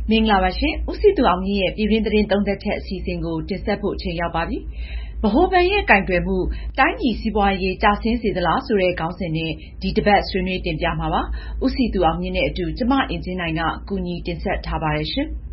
မင်္ဂလာပါရှင်။ဦးစည်သူအောင်မြင့်ရဲ့ပြည်တွင်းသတင်းသုံးသပ်ချက်အစီအစဉ်ကိုတင်ဆက်ဖို့အချိန်ရောက်ပါပြီ။ဗဟိုဘဏ်ရဲ့ကိုင်တွယ်မှုတိုင်းပြည်စီးပွားရေးကျဆင်းစေသလားဆိုတဲ့ခေါင်းစဉ်နဲ့ဒီတစ်ပတ်ဆွေးနွေးတင်ပြမှာပါ။ဦးစည်သူအောင်မြင့်နဲ့အတူကျမအင်ကြင်းနိုင်ကကူညီတင်ဆက်ထားပါတယ်ရှင်။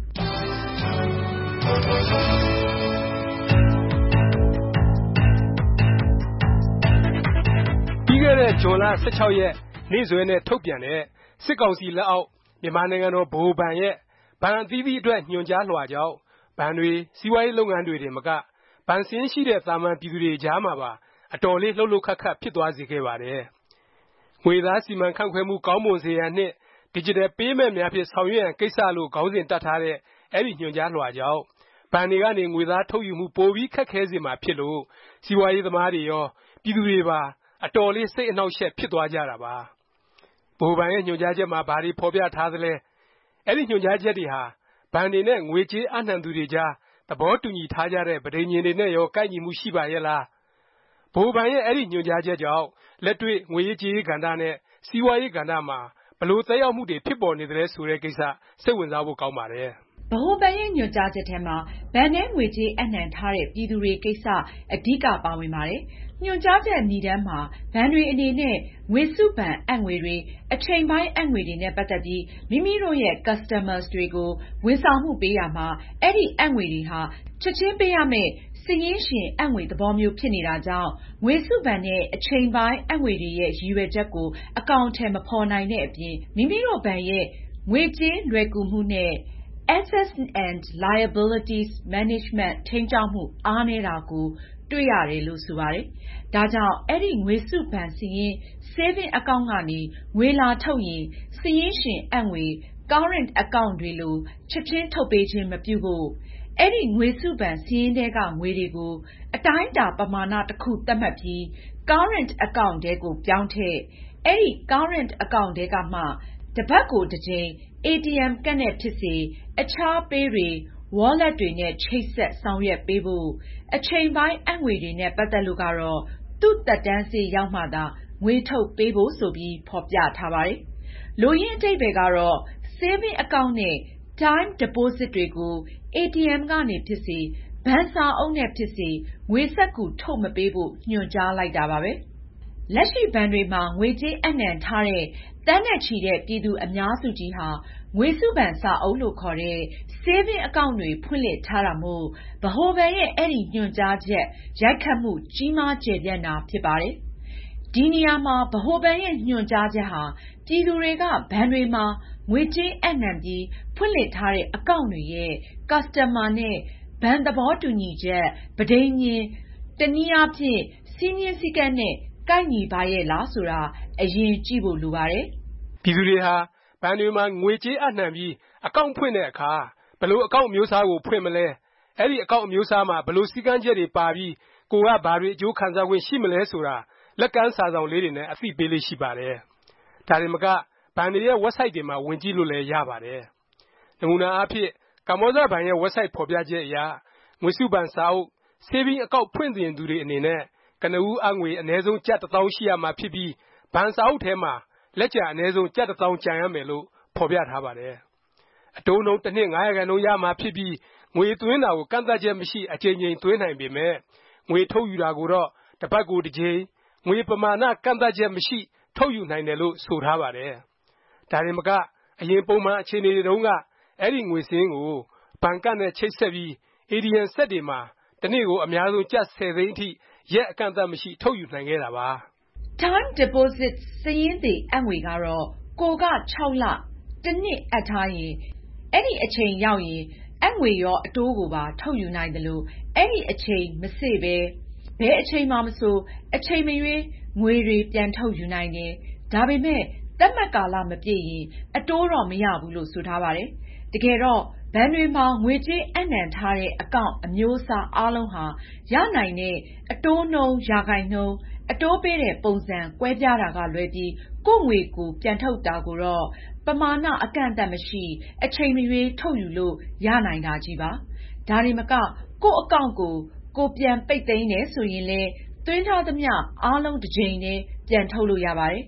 ပြီးခဲ့တဲ့ဇွန်လ 16 ရက်နေ့စွဲနဲ့ထုတ်ပြန်တဲ့စစ်ကောင်စီလက်အောက်မြန်မာနိုင်ငံတော်ဗဟိုဘဏ်ရဲ့ဘဏ်အသီးသီးအတွက်ညွှန်ကြားလွှာကြောင့်ဘဏ်တွေစီးပွားရေးလုပ်ငန်းတွေတင်မကဘဏ်စာရင်းရှိတဲ့သာမန်ပြည်သူတွေကြားမှာပါအတော်လေးလှုပ်လှုပ်ခတ်ခတ်ဖြစ်သွားစေခဲ့ပါတယ်။ငွေသားစီမံခန့်ခွဲမှုကောင်းမွန်စေရန်နှင့် Digital Payment များဖြင့်ဆောင်ရွက်ရန်ကိစ္စလို့ခေါင်းစဉ်တပ်ထားတဲ့အဲဒီညွှန်ကြားလွှာကြောင့်ဘဏ်တွေကနေငွေသားထုတ်ယူမှုပိုပြီးခက်ခဲစေမှာဖြစ်လို့စီးပွားရေးသမားတွေရောပြည်သူတွေပါအတော်လေးစိတ်အနှောက်အယှက်ဖြစ်သွားကြတာပါ။ဗဟိုဘဏ်ရဲ့ညွှန်ကြားချက်မှာဘာတွေဖော်ပြထားသလဲအဲဒီညွှန်ကြားချက်တွေဟာဘဏ်တွေနဲ့ငွေကြေးအပ်နှံသူတွေကြားသဘောတူညီထားကြတဲ့ပဋိဉာဉ်တွေနဲ့ရောကိုက်ညီမှုရှိပါရဲ့လားဗဟိုဘဏ်ရဲ့အဲဒီညွှန်ကြားချက်ကြောင့်လက်တွေ့ငွေရေးကြေးရေးကဏ္ဍနဲ့စီးပွားရေးကဏ္ဍမှာဘယ်လိုသက်ရောက်မှုတွေဖြစ်ပေါ်နေသလဲဆိုတဲ့ကိစ္စစိတ်ဝင်စားဖို့ကောင်းပါတယ်ဗဟိုဘဏ်ရဲ့ညွှန်ကြားချက်ထဲမှာဘဏ်ထဲငွေကြေးအပ်နှံထားတဲ့ပြည်သူတွေကိစ္စအဓိကပါဝင်ပါတယ်။ညွှန်ကြားချက်နိဒါန်းမှာဘဏ်တွေအနေနဲ့ငွေစုဘဏ်အပ်ငွေတွေအချိန်ပိုင်းအပ်ငွေတွေနဲ့ပတ်သက်ပြီးမိမိတို့ရဲ့ customers တွေကိုဝန်ဆောင်မှုပေးရာမှာအဲဒီအပ်ငွေတွေဟာချက်ချင်းပေးရမယ့်စာရင်းရှင်အပ်ငွေသဘောမျိုးဖြစ်နေတာကြောင့်ငွေစုဘဏ်နဲ့အချိန်ပိုင်းအပ်ငွေတွေရဲ့ရည်ရွယ်ချက်ကိုအကောင်အထည်မဖော်နိုင်တဲ့အပြင်မိမိတို့ဘဏ်ရဲ့ငွေကြေးလွယ်ကူမှုနဲ့ Assets and Liabilities Management ထိန်းကျောင်းမှုအားနည်းတာကိုတွေ့ရတယ်လို့ဆိုပါတယ်။ဒါကြောင့်အဲဒီငွေစုဘဏ်စာရင်း Saving Account ကနေငွေလာထုတ်ရင်စာရင်းရှင်အပ်ငွေ Current Account တွေလိုချက်ချင်းထုတ်ပေးခြင်းမပြုဖို့အဲဒီငွေစုဘဏ်စာရင်းထဲကငွေတွေကိုအတိုင်းအတာပမာဏတစ်ခုသတ်မှတ်ပြီး Current Account ထဲကိုပြောင်းထည့်အဲဒီ Current Account ထဲကမှတစ်ပတ်ကိုတစ်ကြိမ်ATM ကဒ်နဲ့ဖြစ်စေအခြားPay တွေ Wallet တွေနဲ့ချိတ်ဆက်ဆောင်ရွက်ပေးဖို့အချိန်ပိုင်းအပ်ငွေတွေနဲ့ပတ်သက်လို့ကတော့သူ့သက်တမ်းစေ့ရောက်မှသာငွေထုတ်ပေးဖို့ဆိုပြီးဖော်ပြထားပါတယ်။လိုရင်းအဓိပ္ပါယ်ကတော့ Saving Account နဲ့ Time Deposit တွေကို ATM ကနေဖြစ်စေဘဏ်စာအုပ်နဲ့ဖြစ်စေငွေစက္ကူထုတ်မပေးဖို့ညွှန်ကြားလိုက်တာပါပဲ။လက်ရှိဘဏ်တွေမှာငွေကြေးအပ်နှံထားတဲ့သန်းနဲ့ချီတဲ့ပြည်သူအများစုကြီးဟာငွေစုဘဏ်စာအုပ်လို့ခေါ်တဲ့ Saving Account တွေဖွင့်လှစ်ထားတာမို့ဗဟိုဘဏ်ရဲ့အဲဒီညွှန်ကြားချက်ရိုက်ခတ်မှုကြီးမားကျယ်ပြန့်တာဖြစ်ပါတယ်။ဒီနေရာမှာဗဟိုဘဏ်ရဲ့ညွှန်ကြားချက်ဟာပြည်သူတွေကဘဏ်တွေမှာငွေကြေးအပ်နှံပြီးဖွင့်လှစ်ထားတဲ့အကောင့်တွေရဲ့ Customer နဲ့ဘဏ်သဘောတူညီချက်ပဋိဉာဉ်တစ်နည်းအားဖြင့်စည်းမျဉ်းစည်းကမ်းနဲ့ကိုက်ညီပါရဲ့လားဆိုတာအရင်ကြည့်ဖို့လိုပါတယ်။ပြည်သူတွေဟာဘဏ်တွေမှာငွေကြေးအပ်နှံပြီးအကောင့်ဖွင့်တဲ့အခါဘယ်လိုအကောင့်အမျိုးအစားကိုဖွင့်မလဲအဲဒီအကောင့်အမျိုးအစားမှာဘယ်လိုစည်းကမ်းချက်တွေပါပြီးကိုယ်ကဘာတွေအကျိုးခံစားခွင့်ရှိမလဲဆိုတာလက်ကမ်းစာစောင်လေးတွေနဲ့အသိပေးလေးရှိပါတယ်။ဒါတင်မကဘဏ်တွေရဲ့ website တွေမှာဝင်ကြည့်လို့လည်းရပါတယ်။နမူနာအားဖြင့်ကမ္ဘောဇဘဏ်ရဲ့ website ဖော်ပြချက်အရငွေစုဘဏ်စာအုပ် Saving Account ဖွင့်သင့်သူတွေအနေနဲ့ကနဦးအပ်ငွေအနည်းဆုံးကျပ် 1000 ရှိရမှာဖြစ်ပြီးဘဏ်စာအုပ်ထဲမှာလက်ကျန်အနည်းဆုံးကျပ် 1000 ကျန်ရမယ်လို့ဖော်ပြထားပါတယ်။အတိုးနှုန်းတစ်နှစ် 5% ရမှာဖြစ်ပြီးငွေသွင်းတာကိုကန့်သတ်ချက်မရှိအကြိမ်ကြိမ်သွင်းနိုင်ပေမယ့်ငွေထုတ်ယူတာကိုတော့တစ်ပတ်ကိုတစ်ကြိမ်ငွေပမာဏကန့်သတ်ချက်မရှိထုတ်ယူနိုင်တယ်လို့ဆိုထားပါတယ်။ဒါတင်မကအရင်ပုံမှန်အခြေအနေတွေတုန်းကအဲဒီငွေစာရင်းကိုဘဏ်ကဒ်နဲ့ချိတ်ဆက်ပြီး ATM စက်တွေမှာတစ်နေ့ကိုအများဆုံးကျပ် 10 သိန်းအထိရက်အကန့်အသတ်မရှိထုတ်ယူနိုင်ခဲ့တာပါ။ Time Deposit စာရင်းသေအပ်ငွေကတော့ကိုယ်က6 လတစ်နှစ်အပ်ထားရင်အဲဒီအချိန်ရောက်ရင်အပ်ငွေရောအတိုးကိုပါထုတ်ယူနိုင်သလိုအဲဒီအချိန်မစေ့ပဲဘယ်အချိန်မှာမဆိုအချိန်မရွေးငွေတွေပြန်ထုတ်ယူနိုင်တယ်။ဒါပေမဲ့သတ်မှတ်ကာလမပြည့်ရင်အတိုးတော့မရဘူးလို့ဆိုထားပါတယ်။တကယ်တော့ဘဏ်တွေမှာငွေကြေးအပ်နှံထားတဲ့အကောင့်အမျိုးအစားအားလုံးဟာရနိုင်တဲ့အတိုးနှုန်းရာခိုင်နှုန်းအတိုးပေးတဲ့ပုံစံကွဲပြားတာကလွဲပြီးကိုယ့်ငွေကိုပြန်ထုတ်တာကိုတော့ပမာဏအကန့်အသတ်မရှိအချိန်မရွေးထုတ်ယူလို့ရနိုင်တာကြီးပါ။ဒါတင်မကကိုယ့်အကောင့်ကိုကိုယ်ပြန်ပိတ်သိမ်းတယ်ဆိုရင်လည်းသွင်းထားသမျှအားလုံးတစ်ကြိမ်တည်းပြန်ထုတ်လို့ရပါတယ်။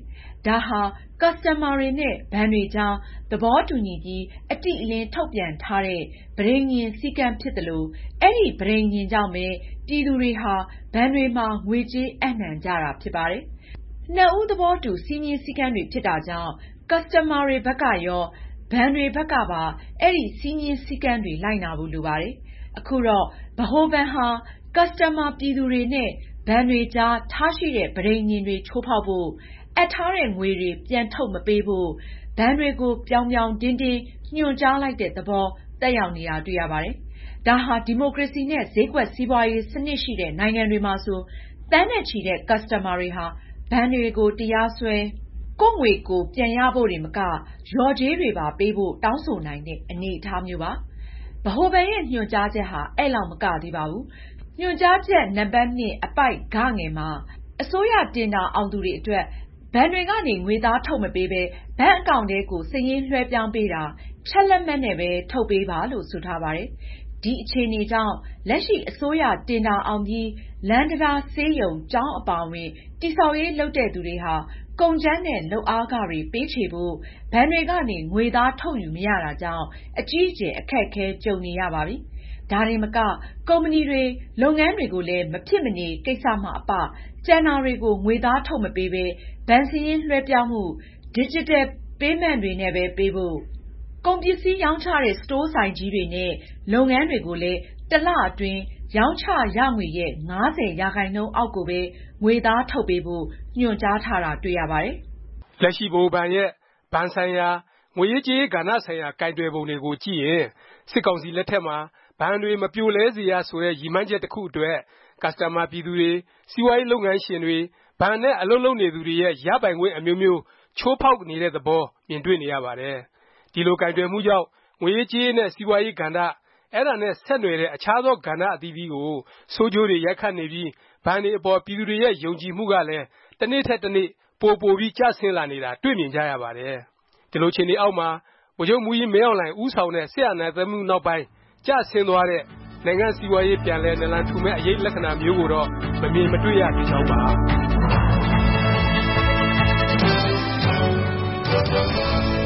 ဒါဟာ ကစတမာတွေနဲ့ဘဏ်တွေကြားသဘောတူညီပြီးအတိအလင်းထုတ်ပြန်ထားတဲ့ပဋိဉာဉ်စည်းကမ်းဖြစ်သလို အဲဒီပဋိဉာဉ်ကြောင့်ပဲပြည်သူတွေဟာဘဏ်တွေမှာငွေကြေးအပ်နှံကြတာဖြစ်ပါတယ်။နှစ်ဦးသဘောတူစည်းမျဉ်းစည်းကမ်းတွေဖြစ်တာကြောင့်ကစတမာတွေဘက်ကရောဘဏ်တွေဘက်ကပါအဲဒီစည်းမျဉ်းစည်းကမ်းတွေလိုက်နာဖို့လိုပါတယ်။အခုတော့ဗဟိုဘဏ်ဟာကစတမာပြည်သူတွေနဲ့ဘဏ်တွေကြားထားရှိတဲ့ပဋိဉာဉ်တွေချိုးဖေါက်ဖို့အပ်ထားတဲ့ငွေတွေပြန်ထုတ်မပေးဖို့ဘဏ်တွေကိုပြောင်ပြောင်တင်းတင်းညွှန်ကြားလိုက်တဲ့သဘောသက်ရောက်နေတာတွေ့ရပါတယ်။ဒါဟာဒီမိုကရေစီနဲ့ဈေးကွက်စီးပွားရေးစနစ်ရှိတဲ့နိုင်ငံတွေမှာဆိုသန်းနဲ့ချီတဲ့ကစတမာတွေဟာဘဏ်တွေကိုတရားစွဲကိုယ့်ငွေကိုပြန်ရဖို့တွေမကလျော်ကြေးတွေပါပေးဖို့တောင်းဆိုနိုင်တဲ့အနေအထားမျိုးပါ။ဗဟိုဘဏ်ရဲ့ညွှန်ကြားချက်ဟာအဲ့လောက်မကသေးပါဘူး။ညွှန်ကြားချက်နံပါတ် 2 အပိုဒ် ဂ ငယ်မှာအစိုးရတင်ဒါအောင်သူတွေအတွက်ဘဏ်တွေကနေငွေသားထုတ်မပေးပဲဘဏ်အကောင့်ထဲကိုစာရင်းလွှဲပြောင်းပေးတာချက်လက်မှတ်နဲ့ပဲထုတ်ပေးပါလို့ဆိုထားပါတယ်။ဒီအခြေအနေကြောင့်လက်ရှိအစိုးရတင်ဒါအောင်ပြီးလမ်းတံတားဆေးရုံကျောင်းအပါအဝင်တည်ဆောက်ရေးလုပ်တဲ့သူတွေဟာကုန်ကြမ်းနဲ့လုပ်အားခတွေပေးချေဖို့ဘဏ်တွေကနေငွေသားထုတ်ယူမရတာကြောင့်အကြီးအကျယ်အခက်အခဲကြုံနေရပါပြီ။ဒါတင်မကကုမ္ပဏီတွေလုပ်ငန်းတွေကိုလည်းမဖြစ်မနေကိစ္စမှအပကျန်တာတွေကိုငွေသားထုတ်မပေးပဲဘဏ်စာရင်းလွှဲပြောင်းမှု Digital Payment တွေနဲ့ပဲပေးဖို့ကုန်ပစ္စည်းရောင်းချတဲ့စတိုးဆိုင်ကြီးတွေနဲ့လုပ်ငန်းတွေကိုလည်းတစ်လအတွင်းရောင်းချရငွေရဲ့ 50% အောက်ကိုပဲငွေသားထုတ်ပေးဖို့ညွှန်ကြားထားတာတွေ့ရပါတယ်။လက်ရှိဗဟိုဘဏ်ရဲ့ဘဏ်ဆိုင်ရာငွေရေးကြေးရေးကဏ္ဍဆိုင်ရာကိုင်တွယ်ပုံတွေကိုကြည့်ရင်စစ်ကောင်စီလက်ထက်မှာဘဏ်တွေမပြိုလဲစေရဆိုတဲ့ရည်မှန်းချက်တစ်ခုအတွက်ကစတမာပြည်သူတွေစီးပွားရေးလုပ်ငန်းရှင်တွေဘဏ်နဲ့အလုပ်လုပ်နေသူတွေရဲ့ရပိုင်ခွင့်အမျိုးမျိုးချိုးဖေါက်နေတဲ့သဘောမြင်တွေ့နေရပါတယ်။ဒီလိုကိုင်တွယ်မှုကြောင့်ငွေရေးကြေးရေးနဲ့စီးပွားရေးကဏ္ဍအဲ့ဒါနဲ့ဆက်နွယ်တဲ့အခြားသောကဏ္ဍအသီးသီးကိုဆိုးကျိုးတွေရိုက်ခတ်နေပြီးဘဏ်တွေအပေါ်ပြည်သူတွေရဲ့ယုံကြည်မှုကလည်းတစ်နေ့ထက်တစ်နေ့ပိုပြီးကျဆင်းလာနေတာတွေ့မြင်ကြရပါတယ်။ဒီလိုအခြေအနေအောက်မှာဗိုလ်ချုပ်မှူးကြီးမင်းအောင်လှိုင်ဦးဆောင်တဲ့စစ်အာဏာသိမ်းမှုနောက်ပိုင်းကျဆင်းသွားတဲ့နိုင်ငံစီးပွားရေးပြန်လည်နလန်ထူမဲ့အရိပ်လက္ခဏာမျိုးကိုတော့မမြင်မတွေ့ရသေးကြောင်းပါ